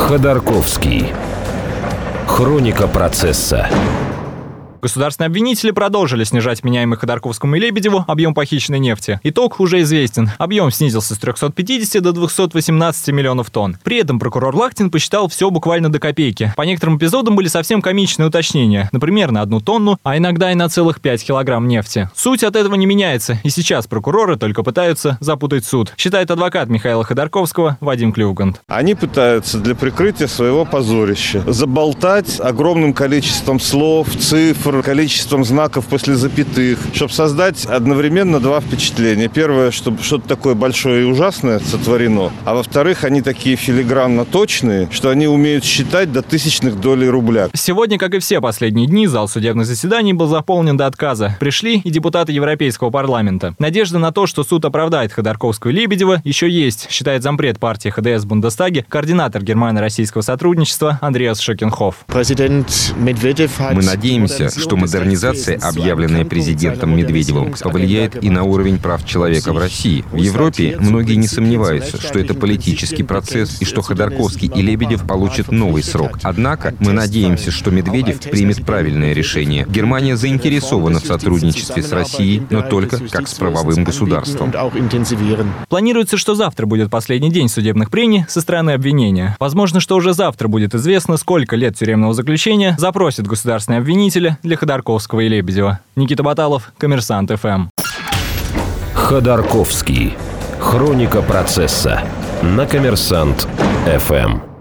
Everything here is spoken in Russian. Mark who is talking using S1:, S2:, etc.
S1: Ходорковский. Хроника процесса.
S2: Государственные обвинители продолжили снижать вменяемых Ходорковскому и Лебедеву объем похищенной нефти. Итог уже известен. Объем снизился с 350 до 218 миллионов тонн. При этом прокурор Лахтин посчитал все буквально до копейки. По некоторым эпизодам были совсем комичные уточнения. Например, на 1 тонну, а иногда и на целых 5 килограмм нефти. Суть от этого не меняется. И сейчас прокуроры только пытаются запутать суд, считает адвокат Михаила Ходорковского Вадим Клюганд.
S3: Они пытаются для прикрытия своего позорища заболтать огромным количеством слов, цифр, количеством знаков после запятых, чтобы создать одновременно два впечатления. Первое, чтобы что-то такое большое и ужасное сотворено, а во-вторых, они такие филигранно точные, что они умеют считать до тысячных долей рубля.
S2: Сегодня, как и все последние дни, зал судебных заседаний был заполнен до отказа. Пришли и депутаты Европейского парламента. Надежда на то, что суд оправдает Ходорковского и Лебедева, еще есть, считает зампред партии ХДС в Бундестаге, координатор германо-российского сотрудничества Андреас Шекенхоф.
S4: Мы надеемся, что модернизация, объявленная президентом Медведевым, повлияет и на уровень прав человека в России. В Европе многие не сомневаются, что это политический процесс и что Ходорковский и Лебедев получат новый срок. Однако мы надеемся, что Медведев примет правильное решение. Германия заинтересована в сотрудничестве с Россией, но только как с правовым государством.
S2: Планируется, что завтра будет последний день судебных прений со стороны обвинения. Возможно, что уже завтра будет известно, сколько лет тюремного заключения запросят государственные обвинители для Ходорковского и Лебедева. Никита Баталов, Коммерсант ФМ.
S1: Ходорковский. Хроника процесса. На Коммерсант ФМ.